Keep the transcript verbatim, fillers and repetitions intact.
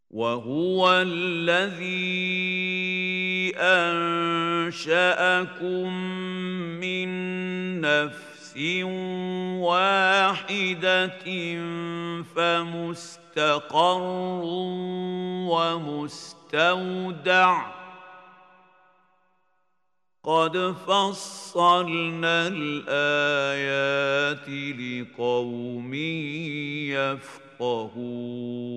وهو الذي أنشأكم من نفس واحدة فمستقر ومستودع قد فصلنا الآيات لقوم يفقهون